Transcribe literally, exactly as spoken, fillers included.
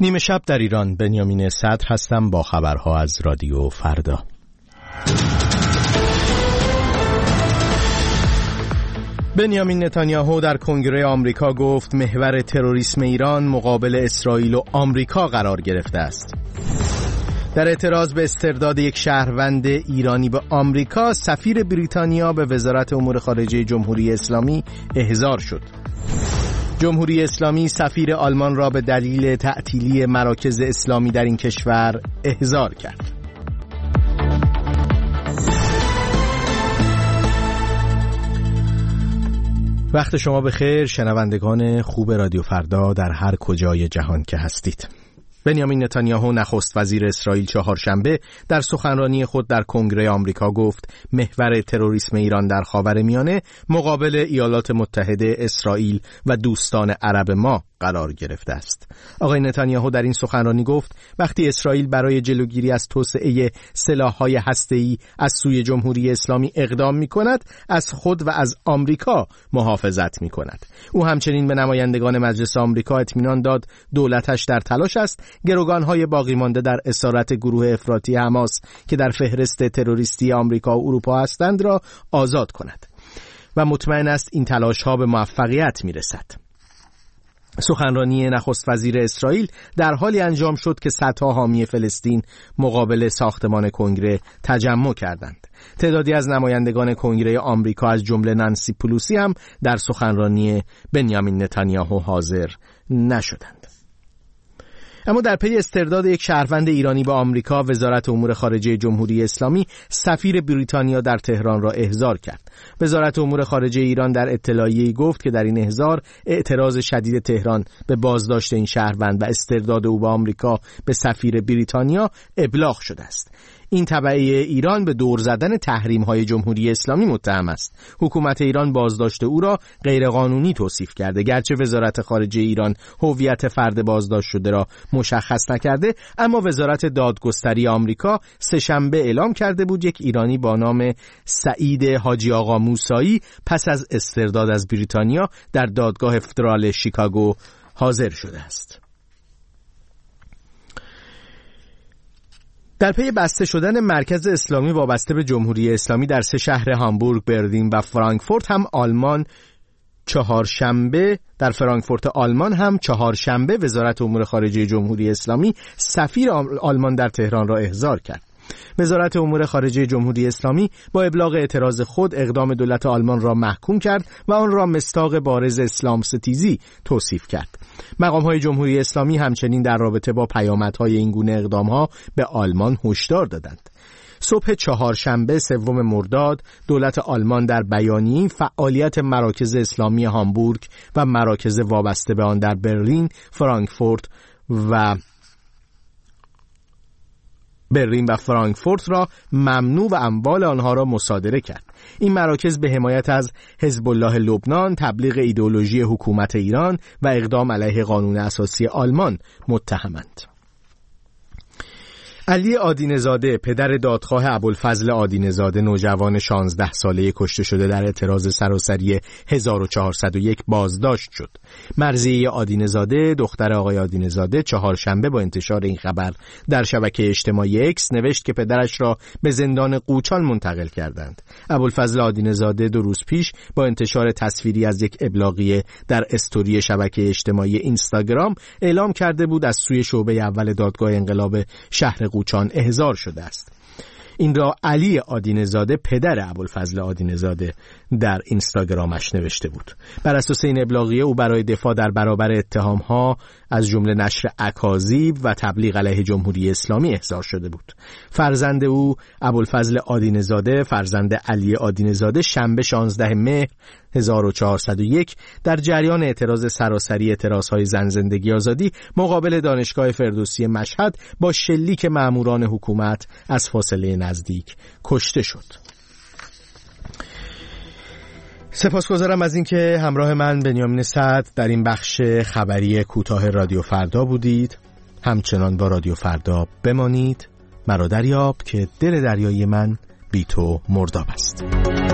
نیمه شب در ایران، بنیامین صدر هستم با خبرها از رادیو فردا. بنیامین نتانیاهو در کنگره آمریکا گفت محور تروریسم ایران مقابل اسرائیل و آمریکا قرار گرفته است. در اعتراض به استرداد یک شهروند ایرانی به آمریکا، سفیر بریتانیا به وزارت امور خارجه جمهوری اسلامی احضار شد. جمهوری اسلامی سفیر آلمان را به دلیل تعطیلی مراکز اسلامی در این کشور احضار کرد. وقت شما بخیر شنوندگان خوب رادیو فردا در هر کجای جهان که هستید. بنیامین نتانیاهو نخست وزیر اسرائیل چهارشنبه در سخنرانی خود در کنگره آمریکا گفت محور تروریسم ایران در خاورمیانه مقابل ایالات متحده، اسرائیل و دوستان عرب ما قرار گرفته است. آقای نتانیاهو در این سخنرانی گفت وقتی اسرائیل برای جلوگیری از توسعه سلاح‌های هسته‌ای از سوی جمهوری اسلامی اقدام می‌کند، از خود و از آمریکا محافظت می‌کند. او همچنین به نمایندگان مجلس آمریکا اطمینان داد دولتش در تلاش است گروگان‌های باقی مانده در اسارت گروه افراطی حماس که در فهرست تروریستی آمریکا و اروپا هستند را آزاد کند و مطمئن است این تلاش‌ها به موفقیت می‌رسد. سخنرانی نخست وزیر اسرائیل در حالی انجام شد که صدها حامی فلسطین مقابل ساختمان کنگره تجمع کردند. تعدادی از نمایندگان کنگره آمریکا از جمله نانسی پلوسی هم در سخنرانی بنیامین نتانیاهو حاضر نشدند. اما در پی استرداد یک شهروند ایرانی به آمریکا، وزارت امور خارجه جمهوری اسلامی سفیر بریتانیا در تهران را احضار کرد. وزارت امور خارجه ایران در اطلاعیه‌ای گفت که در این احضار اعتراض شدید تهران به بازداشت این شهروند و استرداد او به آمریکا به سفیر بریتانیا ابلاغ شده است. این تبعیه ایران به دور زدن تحریم‌های جمهوری اسلامی متهم است. حکومت ایران بازداشت او را غیرقانونی توصیف کرده. گرچه وزارت خارجه ایران هویت فرد بازداشت شده را مشخص نکرده، اما وزارت دادگستری آمریکا سه‌شنبه اعلام کرده بود یک ایرانی با نام سعید حاجی آقا موسایی پس از استرداد از بریتانیا در دادگاه فدرال شیکاگو حاضر شده است. در پی بسته شدن مرکز اسلامی وابسته به جمهوری اسلامی در سه شهر هامبورگ، برلین و فرانکفورت هم آلمان چهارشنبه در فرانکفورت آلمان هم چهارشنبه وزارت امور خارجه جمهوری اسلامی سفیر آلمان در تهران را احضار کرد. وزارت امور خارجه جمهوری اسلامی با ابلاغ اعتراض خود اقدام دولت آلمان را محکوم کرد و آن را مصداق بارز اسلام ستیزی توصیف کرد. مقام‌های جمهوری اسلامی همچنین در رابطه با پیامدهای این گونه اقدام‌ها به آلمان هشدار دادند. صبح چهارشنبه سوم مرداد دولت آلمان در بیانیه‌ای فعالیت مراکز اسلامی هامبورگ و مراکز وابسته به آن در برلین، فرانکفورت و برلین و فرانکفورت را ممنوع و اموال آنها را مصادره کرد. این مراکز به حمایت از حزب الله لبنان، تبلیغ ایدئولوژی حکومت ایران و اقدام علیه قانون اساسی آلمان متهمند. علی آدینه‌زاده، پدر دادخواه ابوالفضل آدینه‌زاده، نوجوان شانزده ساله کشته شده در اعتراض سراسری هزار و چهارصد و یک بازداشت شد. مرضیه آدینه‌زاده، دختر آقای آدینه‌زاده، چهارشنبه با انتشار این خبر در شبکه اجتماعی اکس نوشت که پدرش را به زندان قوچان منتقل کردند. ابوالفضل آدینه‌زاده دو روز پیش با انتشار تصویری از یک ابلاغیه در استوری شبکه اجتماعی اینستاگرام اعلام کرده بود از سوی شعبه اول دادگاه انقلاب شهر قوچان احضار شده است. این را علی آدینه‌زاده، پدر ابوالفضل آدینه‌زاده، در اینستاگرامش نوشته بود. بر اساس این ابلاغیه او برای دفاع در برابر اتهام‌ها از جمله نشر اکاذیب و تبلیغ علیه جمهوری اسلامی احضار شده بود. فرزند او ابوالفضل آدینه‌زاده، فرزند علی آدینه‌زاده، شنبه شانزده مهر هزار و چهارصد و یک در جریان اعتراض سراسری اعتراضهای زن زندگی آزادی مقابل دانشگاه فردوسی مشهد با شلیک ماموران حکومت از فاصله نزدیک کشته شد. سپاسگزارم از اینکه همراه من بنیامین صدر در این بخش خبری کوتاه رادیو فردا بودید. همچنان با رادیو فردا بمانید. مرا دریاب که دل دریایی من بی تو مرداب است.